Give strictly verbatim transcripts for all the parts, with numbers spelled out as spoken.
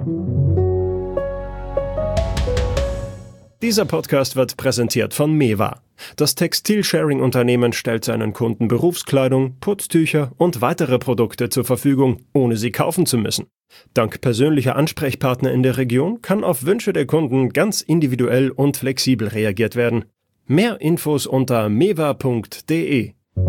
Dieser Podcast wird präsentiert von Mewa. Das Textil-Sharing-Unternehmen stellt seinen Kunden Berufskleidung, Putztücher und weitere Produkte zur Verfügung, ohne sie kaufen zu müssen. Dank persönlicher Ansprechpartner in der Region kann auf Wünsche der Kunden ganz individuell und flexibel reagiert werden. Mehr Infos unter mewa punkt de.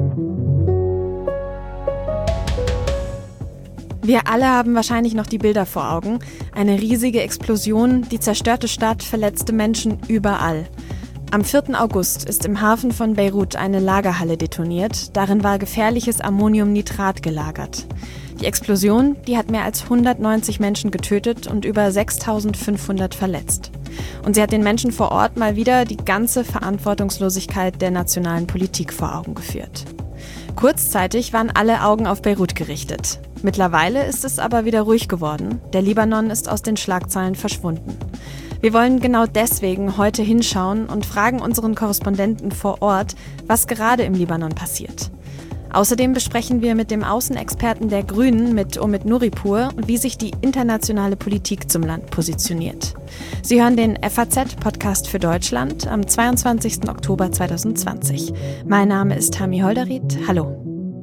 Wir alle haben wahrscheinlich noch die Bilder vor Augen. Eine riesige Explosion, die zerstörte Stadt, verletzte Menschen überall. Am vierten August ist im Hafen von Beirut eine Lagerhalle detoniert. Darin war gefährliches Ammoniumnitrat gelagert. Die Explosion, die hat mehr als hundertneunzig Menschen getötet und über sechstausendfünfhundert verletzt. Und sie hat den Menschen vor Ort mal wieder die ganze Verantwortungslosigkeit der nationalen Politik vor Augen geführt. Kurzzeitig waren alle Augen auf Beirut gerichtet. Mittlerweile ist es aber wieder ruhig geworden. Der Libanon ist aus den Schlagzeilen verschwunden. Wir wollen genau deswegen heute hinschauen und fragen unseren Korrespondenten vor Ort, was gerade im Libanon passiert. Außerdem besprechen wir mit dem Außenexperten der Grünen, mit Omid Nuripur, wie sich die internationale Politik zum Land positioniert. Sie hören den F A Z-Podcast für Deutschland am zweiundzwanzigsten Oktober zweitausendzwanzig. Mein Name ist Tami Holderried. Hallo.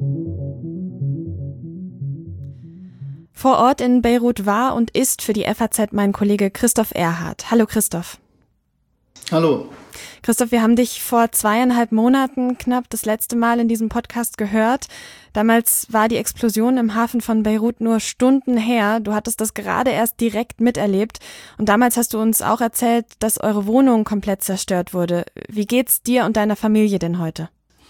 Vor Ort in Beirut war und ist für die F A Z mein Kollege Christoph Erhardt. Hallo Christoph. Hallo. Christoph, wir haben dich vor zweieinhalb Monaten knapp das letzte Mal in diesem Podcast gehört. Damals war die Explosion im Hafen von Beirut nur Stunden her. Du hattest das gerade erst direkt miterlebt. Und damals hast du uns auch erzählt, dass eure Wohnung komplett zerstört wurde. Wie geht's dir und deiner Familie denn heute?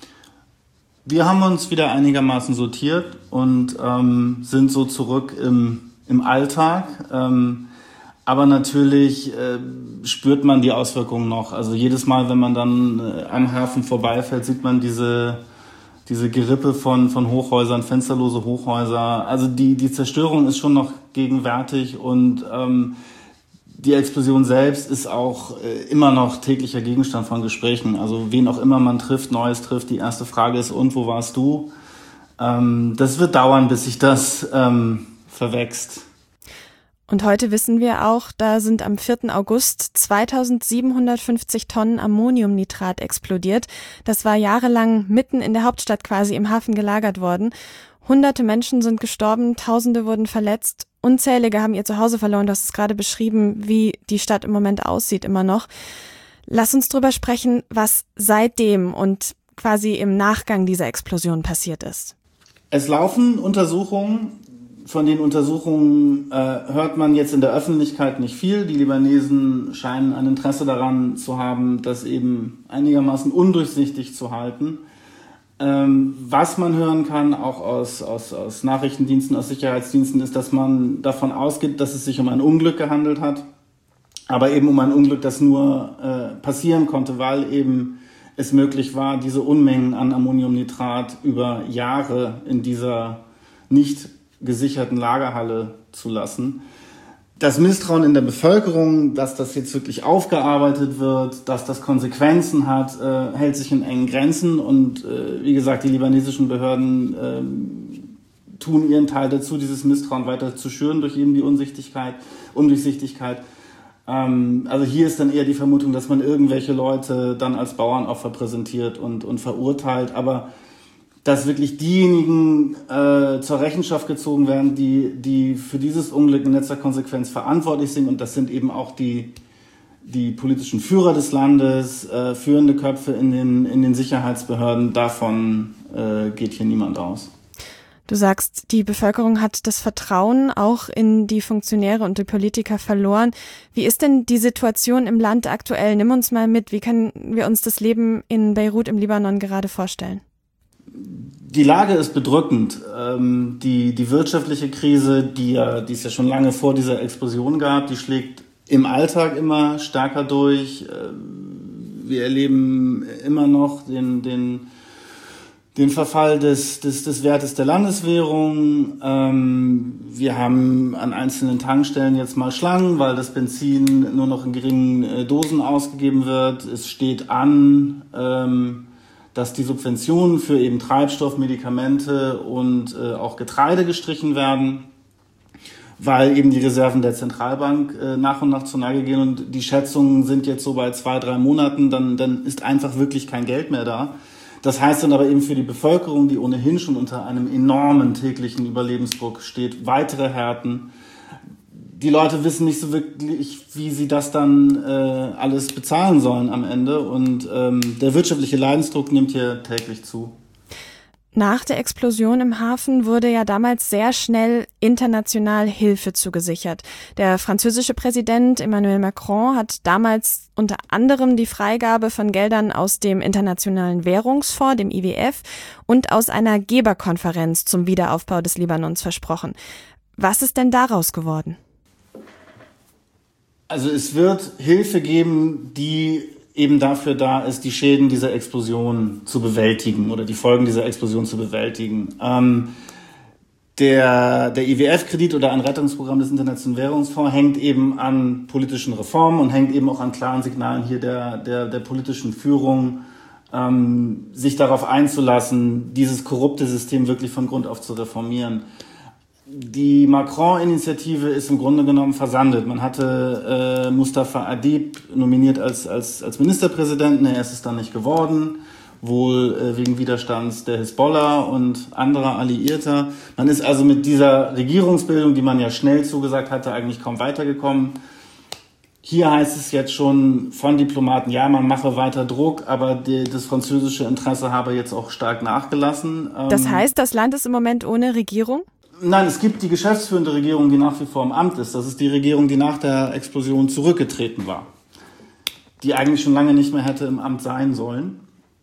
Wir haben uns wieder einigermaßen sortiert und ähm, sind so zurück im, im Alltag. Ähm, aber natürlich äh, spürt man die Auswirkungen noch. Also jedes Mal, wenn man dann äh, am Hafen vorbeifährt, sieht man diese, diese Gerippe von, von Hochhäusern, fensterlose Hochhäuser. Also die, die Zerstörung ist schon noch gegenwärtig und ähm, die Explosion selbst ist auch äh, immer noch täglicher Gegenstand von Gesprächen. Also wen auch immer man trifft, Neues trifft, die erste Frage ist, und wo warst du? Ähm, das wird dauern, bis sich das ähm, verwächst. Und heute wissen wir auch, da sind am vierten August zweitausendsiebenhundertfünfzig Tonnen Ammoniumnitrat explodiert. Das war jahrelang mitten in der Hauptstadt quasi im Hafen gelagert worden. Hunderte Menschen sind gestorben, Tausende wurden verletzt. Unzählige haben ihr Zuhause verloren. Du hast es gerade beschrieben, wie die Stadt im Moment aussieht, immer noch. Lass uns drüber sprechen, was seitdem und quasi im Nachgang dieser Explosion passiert ist. Es laufen Untersuchungen. Von den Untersuchungen äh, hört man jetzt in der Öffentlichkeit nicht viel. Die Libanesen scheinen ein Interesse daran zu haben, das eben einigermaßen undurchsichtig zu halten. Ähm, was man hören kann, auch aus, aus, aus Nachrichtendiensten, aus Sicherheitsdiensten, ist, dass man davon ausgeht, dass es sich um ein Unglück gehandelt hat, aber eben um ein Unglück, das nur äh, passieren konnte, weil eben es möglich war, diese Unmengen an Ammoniumnitrat über Jahre in dieser nicht gesicherten Lagerhalle zu lassen. Das Misstrauen in der Bevölkerung, dass das jetzt wirklich aufgearbeitet wird, dass das Konsequenzen hat, äh, hält sich in engen Grenzen. Und äh, wie gesagt, die libanesischen Behörden äh, tun ihren Teil dazu, dieses Misstrauen weiter zu schüren durch eben die Unsichtigkeit, Undurchsichtigkeit. Ähm, also hier ist dann eher die Vermutung, dass man irgendwelche Leute dann als Bauernopfer präsentiert und, und verurteilt. Aber dass wirklich diejenigen äh, zur Rechenschaft gezogen werden, die, die für dieses Unglück in letzter Konsequenz verantwortlich sind. Und das sind eben auch die, die politischen Führer des Landes, äh, führende Köpfe in den, in den Sicherheitsbehörden. Davon äh, geht hier niemand aus. Du sagst, die Bevölkerung hat das Vertrauen auch in die Funktionäre und die Politiker verloren. Wie ist denn die Situation im Land aktuell? Nimm uns mal mit. Wie können wir uns das Leben in Beirut im Libanon gerade vorstellen? Die Lage ist bedrückend. Ähm, die, die wirtschaftliche Krise, die, ja, die es ja schon lange vor dieser Explosion gab, die schlägt im Alltag immer stärker durch. Wir erleben immer noch den, den, den Verfall des, des, des Wertes der Landeswährung. Ähm, wir haben an einzelnen Tankstellen jetzt mal Schlangen, weil das Benzin nur noch in geringen Dosen ausgegeben wird. Es steht an, ähm, dass die Subventionen für eben Treibstoff, Medikamente und äh, auch Getreide gestrichen werden. weil eben die Reserven der Zentralbank äh, nach und nach zur Neige gehen und die Schätzungen sind jetzt so bei zwei, drei Monaten, dann, dann ist einfach wirklich kein Geld mehr da. Das heißt dann aber eben für die Bevölkerung, die ohnehin schon unter einem enormen täglichen Überlebensdruck steht, weitere Härten. Die Leute wissen nicht so wirklich, wie sie das dann äh, alles bezahlen sollen am Ende. Und ähm, der wirtschaftliche Leidensdruck nimmt hier täglich zu. Nach der Explosion im Hafen wurde ja damals sehr schnell international Hilfe zugesichert. Der französische Präsident Emmanuel Macron hat damals unter anderem die Freigabe von Geldern aus dem Internationalen Währungsfonds, dem I W F, und aus einer Geberkonferenz zum Wiederaufbau des Libanons versprochen. Was ist denn daraus geworden? Also es wird Hilfe geben, die eben dafür da ist, die Schäden dieser Explosion zu bewältigen oder die Folgen dieser Explosion zu bewältigen. Ähm, der, der I W F-Kredit oder ein Rettungsprogramm des Internationalen Währungsfonds hängt eben an politischen Reformen und hängt eben auch an klaren Signalen hier der, der, der politischen Führung, ähm, sich darauf einzulassen, dieses korrupte System wirklich von Grund auf zu reformieren. Die Macron-Initiative ist im Grunde genommen versandet. Man hatte äh, Mustafa Adib nominiert als, als, als Ministerpräsidenten. Er ist es dann nicht geworden, wohl äh, wegen Widerstands der Hisbollah und anderer Alliierter. Man ist also mit dieser Regierungsbildung, die man ja schnell zugesagt hatte, eigentlich kaum weitergekommen. Hier heißt es jetzt schon von Diplomaten, ja, man mache weiter Druck, aber die, das französische Interesse habe jetzt auch stark nachgelassen. Das heißt, das Land ist im Moment ohne Regierung? Nein, es gibt die geschäftsführende Regierung, die nach wie vor im Amt ist. Das ist die Regierung, die nach der Explosion zurückgetreten war, die eigentlich schon lange nicht mehr hätte im Amt sein sollen.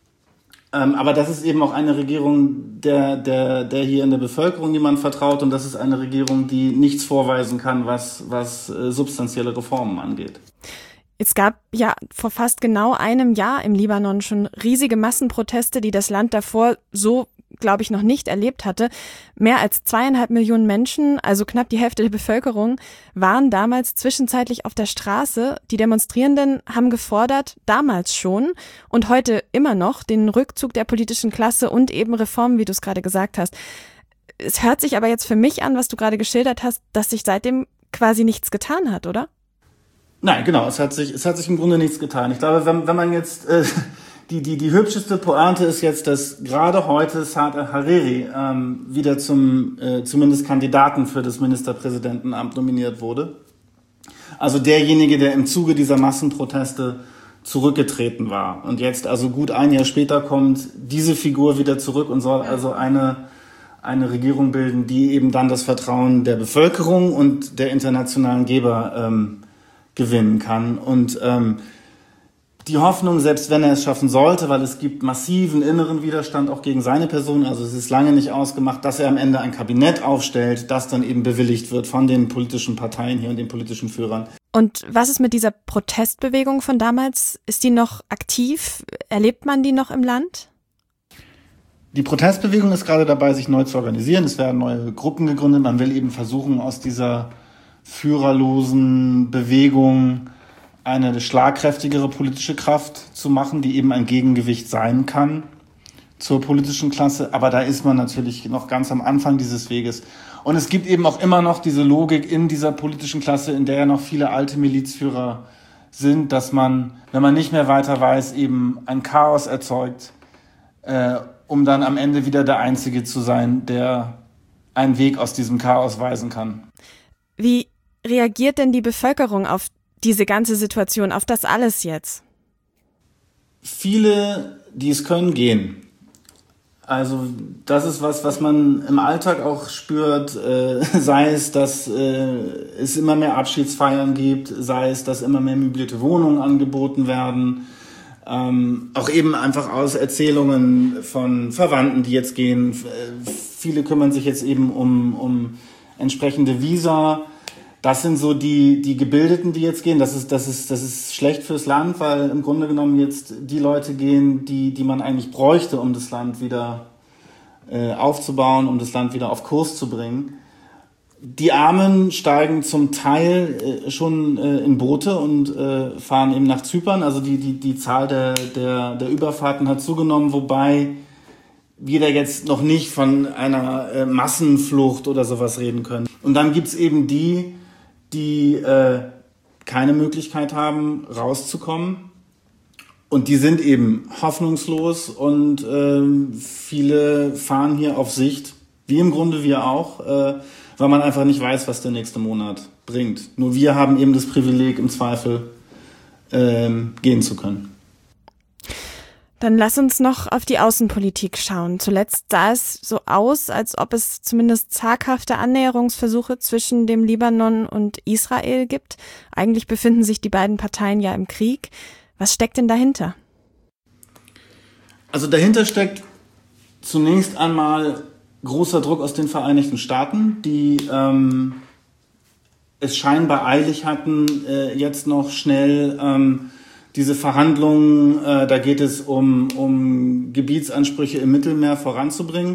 Ähm, aber das ist eben auch eine Regierung, der, der, der hier in der Bevölkerung jemand vertraut. Und das ist eine Regierung, die nichts vorweisen kann, was, was äh, substanzielle Reformen angeht. Es gab ja vor fast genau einem Jahr im Libanon schon riesige Massenproteste, die das Land davor so, glaube ich, noch nicht erlebt hatte. Mehr als zweieinhalb Millionen Menschen, also knapp die Hälfte der Bevölkerung, waren damals zwischenzeitlich auf der Straße. Die Demonstrierenden haben gefordert, damals schon und heute immer noch, den Rückzug der politischen Klasse und eben Reformen, wie du es gerade gesagt hast. Es hört sich aber jetzt für mich an, was du gerade geschildert hast, dass sich seitdem quasi nichts getan hat, oder? Nein, genau, es hat sich, es hat sich im Grunde nichts getan. Ich glaube, wenn, wenn man jetzt, äh, die, die, die hübscheste Pointe ist jetzt, dass gerade heute Saad al-Hariri ähm, wieder zum, äh, zumindest Kandidaten für das Ministerpräsidentenamt nominiert wurde. Also derjenige, der im Zuge dieser Massenproteste zurückgetreten war. Und jetzt also gut ein Jahr später kommt diese Figur wieder zurück und soll also eine, eine Regierung bilden, die eben dann das Vertrauen der Bevölkerung und der internationalen Geber ähm, gewinnen kann. Und ähm, die Hoffnung, selbst wenn er es schaffen sollte, weil es gibt massiven inneren Widerstand auch gegen seine Person, also es ist lange nicht ausgemacht, dass er am Ende ein Kabinett aufstellt, das dann eben bewilligt wird von den politischen Parteien hier und den politischen Führern. Und was ist mit dieser Protestbewegung von damals? Ist die noch aktiv? Erlebt man die noch im Land? Die Protestbewegung ist gerade dabei, sich neu zu organisieren. Es werden neue Gruppen gegründet. Man will eben versuchen, aus dieser führerlosen Bewegung eine schlagkräftigere politische Kraft zu machen, die eben ein Gegengewicht sein kann zur politischen Klasse. Aber da ist man natürlich noch ganz am Anfang dieses Weges. Und es gibt eben auch immer noch diese Logik in dieser politischen Klasse, in der ja noch viele alte Milizführer sind, dass man, wenn man nicht mehr weiter weiß, eben ein Chaos erzeugt, äh, um dann am Ende wieder der Einzige zu sein, der einen Weg aus diesem Chaos weisen kann. Wie reagiert denn die Bevölkerung auf diese ganze Situation, auf das alles jetzt? Viele, die es können, gehen. Also das ist was, was man im Alltag auch spürt, äh, sei es, dass äh, es immer mehr Abschiedsfeiern gibt, sei es, dass immer mehr möblierte Wohnungen angeboten werden, ähm, auch eben einfach aus Erzählungen von Verwandten, die jetzt gehen. Viele kümmern sich jetzt eben um, um entsprechende Visa. Das sind so die, die Gebildeten, die jetzt gehen. Das ist, das ist, das ist schlecht fürs Land, weil im Grunde genommen jetzt die Leute gehen, die, die man eigentlich bräuchte, um das Land wieder äh, aufzubauen, um das Land wieder auf Kurs zu bringen. Die Armen steigen zum Teil äh, schon äh, in Boote und äh, fahren eben nach Zypern. Also die, die, die Zahl der, der, der Überfahrten hat zugenommen, wobei wir da jetzt noch nicht von einer äh, Massenflucht oder sowas reden können. Und dann gibt's eben die, die äh, keine Möglichkeit haben, rauszukommen. Und die sind eben hoffnungslos und äh, viele fahren hier auf Sicht, wie im Grunde wir auch, äh, weil man einfach nicht weiß, was der nächste Monat bringt. Nur wir haben eben das Privileg, im Zweifel äh, gehen zu können. Dann lass uns noch auf die Außenpolitik schauen. Zuletzt sah es so aus, als ob es zumindest zaghafte Annäherungsversuche zwischen dem Libanon und Israel gibt. Eigentlich befinden sich die beiden Parteien ja im Krieg. Was steckt denn dahinter? Also dahinter steckt zunächst einmal großer Druck aus den Vereinigten Staaten, die ähm, es scheinbar eilig hatten, äh, jetzt noch schnell ähm, diese Verhandlungen, äh, da geht es um, um Gebietsansprüche im Mittelmeer voranzubringen.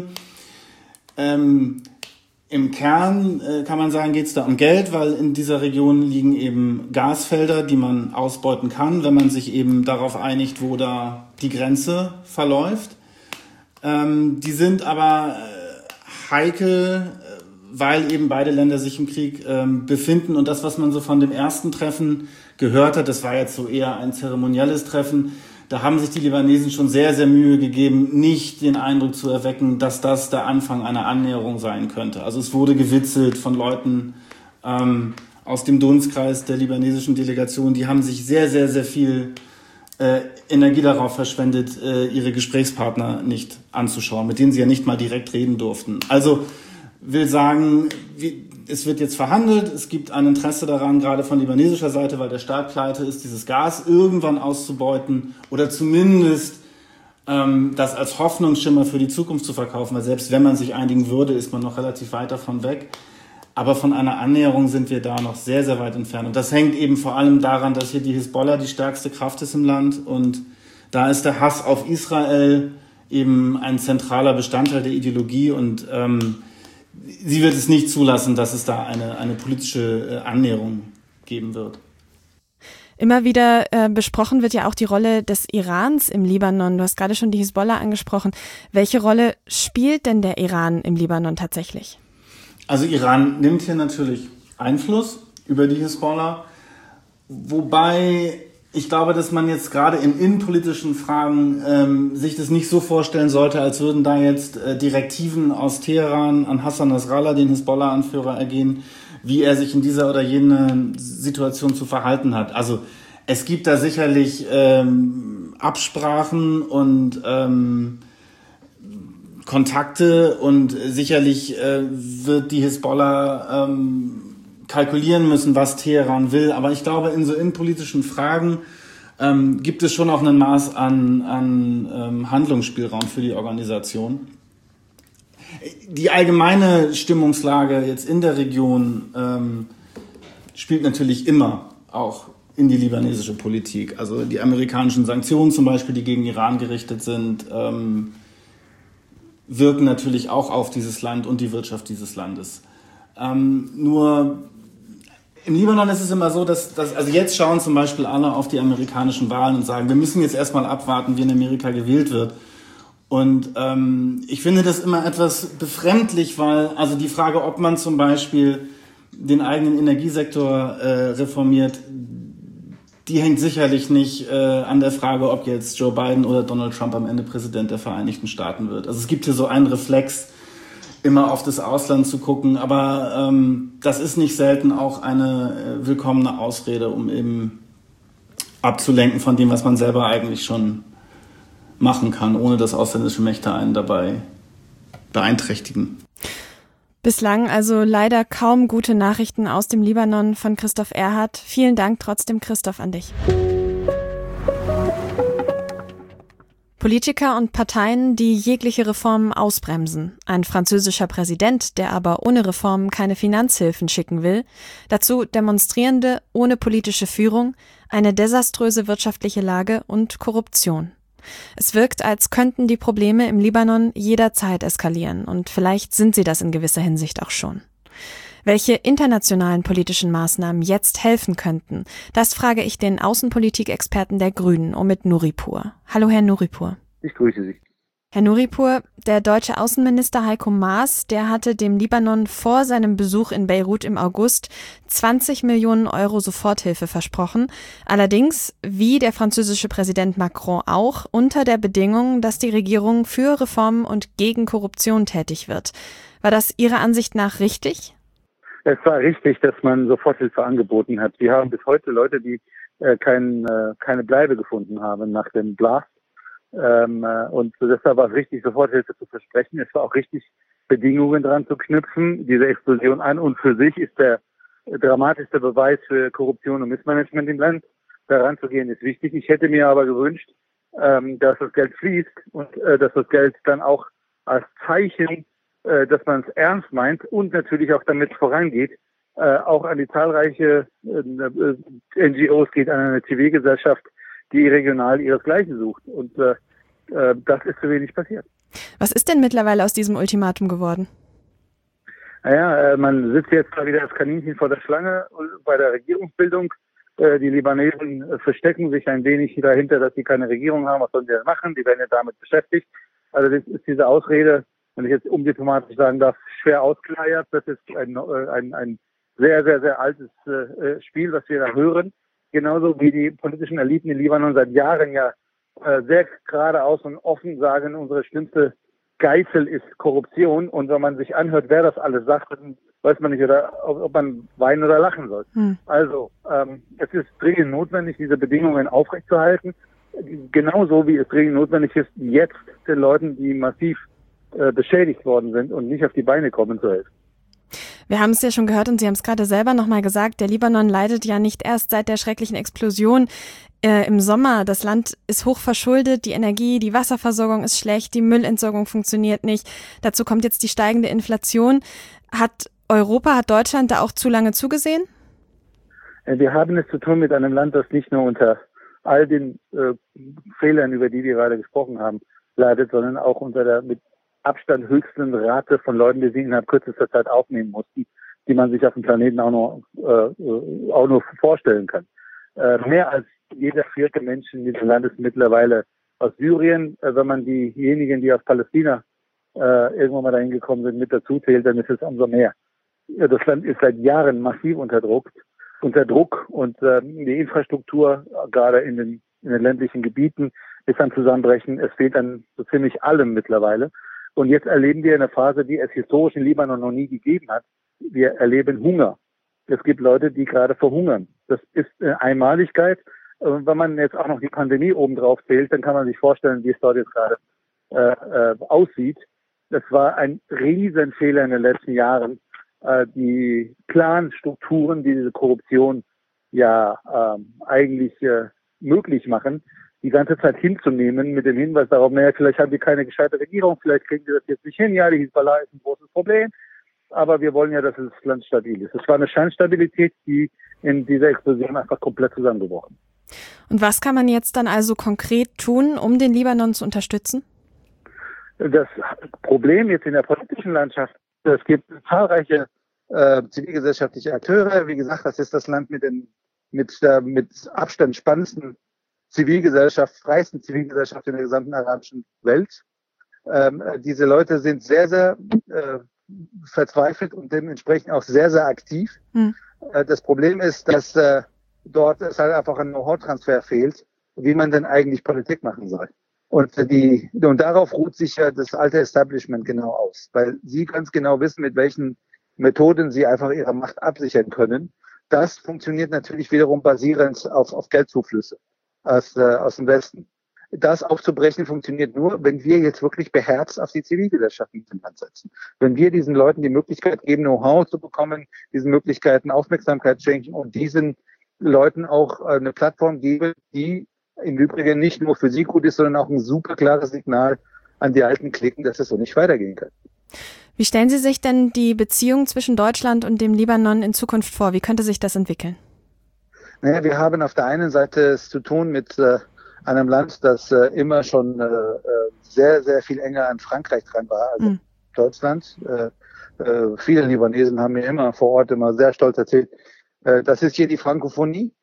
Ähm, Im Kern äh, kann man sagen, geht es da um Geld, weil in dieser Region liegen eben Gasfelder, die man ausbeuten kann, wenn man sich eben darauf einigt, wo da die Grenze verläuft. Ähm, die sind aber äh, heikel, äh, weil eben beide Länder sich im Krieg äh, befinden. Und das, was man so von dem ersten Treffen gehört hat, das war jetzt so eher ein zeremonielles Treffen. Da haben sich die Libanesen schon sehr, sehr Mühe gegeben, nicht den Eindruck zu erwecken, dass das der Anfang einer Annäherung sein könnte. Also es wurde gewitzelt von Leuten ähm, aus dem Dunstkreis der libanesischen Delegation. Die haben sich sehr, sehr, sehr viel äh, Energie darauf verschwendet, äh, ihre Gesprächspartner nicht anzuschauen, mit denen sie ja nicht mal direkt reden durften. Also will sagen, wie, es wird jetzt verhandelt, es gibt ein Interesse daran, gerade von libanesischer Seite, weil der Staat pleite ist, dieses Gas irgendwann auszubeuten oder zumindest ähm, das als Hoffnungsschimmer für die Zukunft zu verkaufen, weil selbst wenn man sich einigen würde, ist man noch relativ weit davon weg. Aber von einer Annäherung sind wir da noch sehr, sehr weit entfernt. Und das hängt eben vor allem daran, dass hier die Hisbollah die stärkste Kraft ist im Land und da ist der Hass auf Israel eben ein zentraler Bestandteil der Ideologie und ähm, sie wird es nicht zulassen, dass es da eine, eine politische Annäherung geben wird. Immer wieder äh, besprochen wird ja auch die Rolle des Irans im Libanon. Du hast gerade schon die Hisbollah angesprochen. Welche Rolle spielt denn der Iran im Libanon tatsächlich? Also Iran nimmt hier natürlich Einfluss über die Hisbollah, wobei ich glaube, dass man jetzt gerade in innenpolitischen Fragen ähm, sich das nicht so vorstellen sollte, als würden da jetzt äh, Direktiven aus Teheran an Hassan Nasrallah, den Hisbollah-Anführer, ergehen, wie er sich in dieser oder jener Situation zu verhalten hat. Also es gibt da sicherlich ähm, Absprachen und ähm, Kontakte und sicherlich äh, wird die Hisbollah ähm, kalkulieren müssen, was Teheran will. Aber ich glaube, in so innenpolitischen Fragen ähm, gibt es schon auch ein Maß an, an ähm, Handlungsspielraum für die Organisation. Die allgemeine Stimmungslage jetzt in der Region ähm, spielt natürlich immer auch in die libanesische Politik. Also die amerikanischen Sanktionen zum Beispiel, die gegen Iran gerichtet sind, ähm, wirken natürlich auch auf dieses Land und die Wirtschaft dieses Landes. Ähm, nur im Libanon ist es immer so, dass, dass, also jetzt schauen zum Beispiel alle auf die amerikanischen Wahlen und sagen, wir müssen jetzt erstmal abwarten, wie in Amerika gewählt wird. Und ähm, ich finde das immer etwas befremdlich, weil also die Frage, ob man zum Beispiel den eigenen Energiesektor äh, reformiert, die hängt sicherlich nicht äh, an der Frage, ob jetzt Joe Biden oder Donald Trump am Ende Präsident der Vereinigten Staaten wird. Also es gibt hier so einen Reflex, immer auf das Ausland zu gucken, aber ähm, das ist nicht selten auch eine äh, willkommene Ausrede, um eben abzulenken von dem, was man selber eigentlich schon machen kann, ohne dass ausländische Mächte einen dabei beeinträchtigen. Bislang also leider kaum gute Nachrichten aus dem Libanon von Christoph Erhardt. Vielen Dank trotzdem, Christoph, an dich. Politiker und Parteien, die jegliche Reformen ausbremsen. Ein französischer Präsident, der aber ohne Reformen keine Finanzhilfen schicken will. Dazu Demonstrierende ohne politische Führung, eine desaströse wirtschaftliche Lage und Korruption. Es wirkt, als könnten die Probleme im Libanon jederzeit eskalieren und vielleicht sind sie das in gewisser Hinsicht auch schon. Welche internationalen politischen Maßnahmen jetzt helfen könnten, das frage ich den Außenpolitikexperten der Grünen, Omid Nuripur. Hallo, Herr Nuripur. Ich grüße Sie. Herr Nuripur, der deutsche Außenminister Heiko Maas, der hatte dem Libanon vor seinem Besuch in Beirut im August zwanzig Millionen Euro Soforthilfe versprochen. Allerdings, wie der französische Präsident Macron auch, unter der Bedingung, dass die Regierung für Reformen und gegen Korruption tätig wird. War das Ihrer Ansicht nach richtig? Es war richtig, dass man Soforthilfe angeboten hat. Wir haben bis heute Leute, die äh, kein, äh, keine Bleibe gefunden haben nach dem Blast. Ähm, äh, und deshalb war es richtig, Soforthilfe zu versprechen. Es war auch richtig, Bedingungen dran zu knüpfen, diese Explosion an. Und für sich ist der dramatischste Beweis für Korruption und Missmanagement im Land. Daran zu gehen ist wichtig. Ich hätte mir aber gewünscht, ähm, dass das Geld fließt und äh, dass das Geld dann auch als Zeichen, äh, dass man es ernst meint und natürlich auch damit vorangeht, äh, auch an die zahlreiche äh, N G Os geht, an eine Zivilgesellschaft, die regional ihresgleichen sucht. Und äh, äh, das ist zu wenig passiert. Was ist denn mittlerweile aus diesem Ultimatum geworden? Naja, äh, man sitzt jetzt da wieder als Kaninchen vor der Schlange bei der Regierungsbildung. Äh, die Libanesen äh, verstecken sich ein wenig dahinter, dass sie keine Regierung haben. Was sollen sie denn machen? Die werden ja damit beschäftigt. Also das ist diese Ausrede, wenn ich jetzt undiplomatisch sagen darf, schwer ausgeleiert. Das ist ein, äh, ein, ein sehr, sehr, sehr altes äh, Spiel, was wir da hören. Genauso wie die politischen Eliten in Libanon seit Jahren ja äh, sehr geradeaus und offen sagen, unsere schlimmste Geißel ist Korruption. Und wenn man sich anhört, wer das alles sagt, dann weiß man nicht, oder, ob man weinen oder lachen soll. Hm. Also ähm, es ist dringend notwendig, diese Bedingungen aufrechtzuerhalten. Genauso wie es dringend notwendig ist, jetzt den Leuten, die massiv äh, beschädigt worden sind und nicht auf die Beine kommen, zu helfen. Wir haben es ja schon gehört und Sie haben es gerade selber nochmal gesagt, der Libanon leidet ja nicht erst seit der schrecklichen Explosion äh, im Sommer. Das Land ist hoch verschuldet, die Energie, die Wasserversorgung ist schlecht, die Müllentsorgung funktioniert nicht. Dazu kommt jetzt die steigende Inflation. Hat Europa, hat Deutschland da auch zu lange zugesehen? Wir haben es zu tun mit einem Land, das nicht nur unter all den äh, Fehlern, über die wir gerade gesprochen haben, leidet, sondern auch unter der mit Abstand höchsten Rate von Leuten, die sie innerhalb kürzester Zeit aufnehmen mussten, die man sich auf dem Planeten auch nur, äh, auch nur vorstellen kann. Äh, mehr als jeder vierte Mensch in diesem Land ist mittlerweile aus Syrien. Äh, wenn man diejenigen, die aus Palästina äh, irgendwann mal dahin gekommen sind, mit dazu zählt, dann ist es umso mehr. Ja, das Land ist seit Jahren massiv unter Druck, unter Druck und äh, die Infrastruktur, gerade in den, in den ländlichen Gebieten, ist am Zusammenbrechen. Es fehlt an so ziemlich allem mittlerweile. Und jetzt erleben wir eine Phase, die es historisch in Libanon noch nie gegeben hat. Wir erleben Hunger. Es gibt Leute, die gerade verhungern. Das ist eine Einmaligkeit. Und wenn man jetzt auch noch die Pandemie obendrauf zählt, dann kann man sich vorstellen, wie es dort jetzt gerade äh, äh, aussieht. Das war ein Riesenfehler in den letzten Jahren. Äh, die klaren Strukturen, die diese Korruption ja äh, eigentlich äh, möglich machen, die ganze Zeit hinzunehmen mit dem Hinweis darauf, naja, vielleicht haben wir keine gescheite Regierung, vielleicht kriegen wir das jetzt nicht hin, ja, die Hisbollah ist ein großes Problem, aber wir wollen ja, dass das Land stabil ist. Es war eine Scheinstabilität, die in dieser Explosion einfach komplett zusammengebrochen. Und was kann man jetzt dann also konkret tun, um den Libanon zu unterstützen? Das Problem jetzt in der politischen Landschaft, es gibt zahlreiche äh, zivilgesellschaftliche Akteure, wie gesagt, das ist das Land mit den mit, äh, mit Abstand spannendsten Zivilgesellschaft, freiesten Zivilgesellschaft in der gesamten arabischen Welt. Ähm, diese Leute sind sehr, sehr äh, verzweifelt und dementsprechend auch sehr, sehr aktiv. Hm. Äh, das Problem ist, dass äh, dort es halt einfach ein Know-how-Transfer fehlt, wie man denn eigentlich Politik machen soll. Und, äh, die, und darauf ruht sich ja das alte Establishment genau aus, weil sie ganz genau wissen, mit welchen Methoden sie einfach ihre Macht absichern können. Das funktioniert natürlich wiederum basierend auf, auf Geldzuflüsse aus, äh, aus dem Westen. Das aufzubrechen funktioniert nur, wenn wir jetzt wirklich beherzt auf die Zivilgesellschaft in diesem Land setzen. Wenn wir diesen Leuten die Möglichkeit geben, Know-how zu bekommen, diesen Möglichkeiten Aufmerksamkeit schenken und diesen Leuten auch äh, eine Plattform geben, die im Übrigen nicht nur für sie gut ist, sondern auch ein super klares Signal an die Alten klicken, dass es so nicht weitergehen kann. Wie stellen Sie sich denn die Beziehung zwischen Deutschland und dem Libanon in Zukunft vor? Wie könnte sich das entwickeln? Naja, wir haben auf der einen Seite es zu tun mit äh, einem Land, das äh, immer schon äh, sehr, sehr viel enger an Frankreich dran war, also mhm. Deutschland. Äh, äh, viele Libanesen haben mir immer vor Ort immer sehr stolz erzählt, äh, das ist hier die Frankophonie.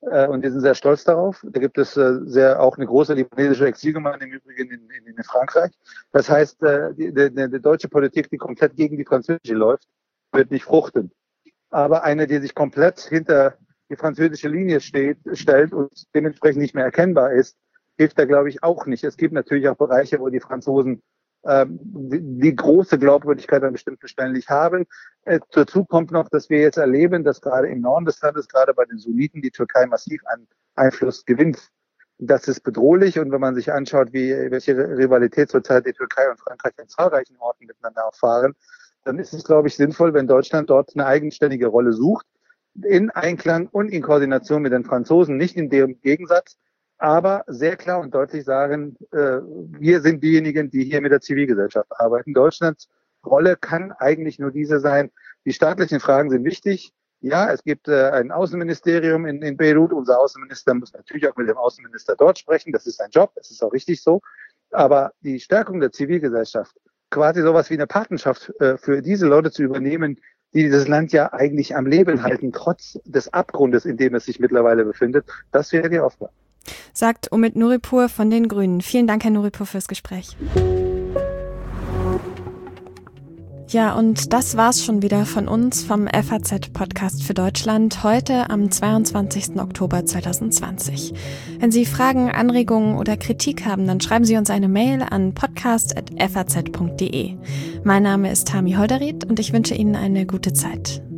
Äh, und wir sind sehr stolz darauf. Da gibt es äh, sehr auch eine große libanesische Exilgemeinde im Übrigen in, in, in Frankreich. Das heißt, äh, die, die, die deutsche Politik, die komplett gegen die französische läuft, wird nicht fruchten. Aber eine, die sich komplett hinter die französische Linie steht, stellt und dementsprechend nicht mehr erkennbar ist, hilft da, glaube ich, auch nicht. Es gibt natürlich auch Bereiche, wo die Franzosen ähm, die, die große Glaubwürdigkeit an bestimmten Stellen nicht haben. Äh, dazu kommt noch, dass wir jetzt erleben, dass gerade im Norden des Landes, gerade bei den Sunniten, die Türkei massiv an Einfluss gewinnt. Das ist bedrohlich. Und wenn man sich anschaut, wie welche Rivalität zurzeit die Türkei und Frankreich in zahlreichen Orten miteinander erfahren, dann ist es, glaube ich, sinnvoll, wenn Deutschland dort eine eigenständige Rolle sucht, in Einklang und in Koordination mit den Franzosen, nicht in deren Gegensatz, aber sehr klar und deutlich sagen, äh, wir sind diejenigen, die hier mit der Zivilgesellschaft arbeiten. Deutschlands Rolle kann eigentlich nur diese sein. Die staatlichen Fragen sind wichtig. Ja, es gibt äh, ein Außenministerium in, in Beirut. Unser Außenminister muss natürlich auch mit dem Außenminister dort sprechen. Das ist sein Job, das ist auch richtig so. Aber die Stärkung der Zivilgesellschaft, quasi sowas wie eine Patenschaft äh, für diese Leute zu übernehmen, die dieses Land ja eigentlich am Leben halten, trotz des Abgrundes, in dem es sich mittlerweile befindet, das wäre die Aufgabe. Sagt Omid Nuripur von den Grünen. Vielen Dank, Herr Nuripur, fürs Gespräch. Ja, und das war's schon wieder von uns vom F A Z-Podcast für Deutschland, heute am zweiundzwanzigsten Oktober zweitausendzwanzig. Wenn Sie Fragen, Anregungen oder Kritik haben, dann schreiben Sie uns eine Mail an podcast at f a z punkt d e. Mein Name ist Tami Holderried und ich wünsche Ihnen eine gute Zeit.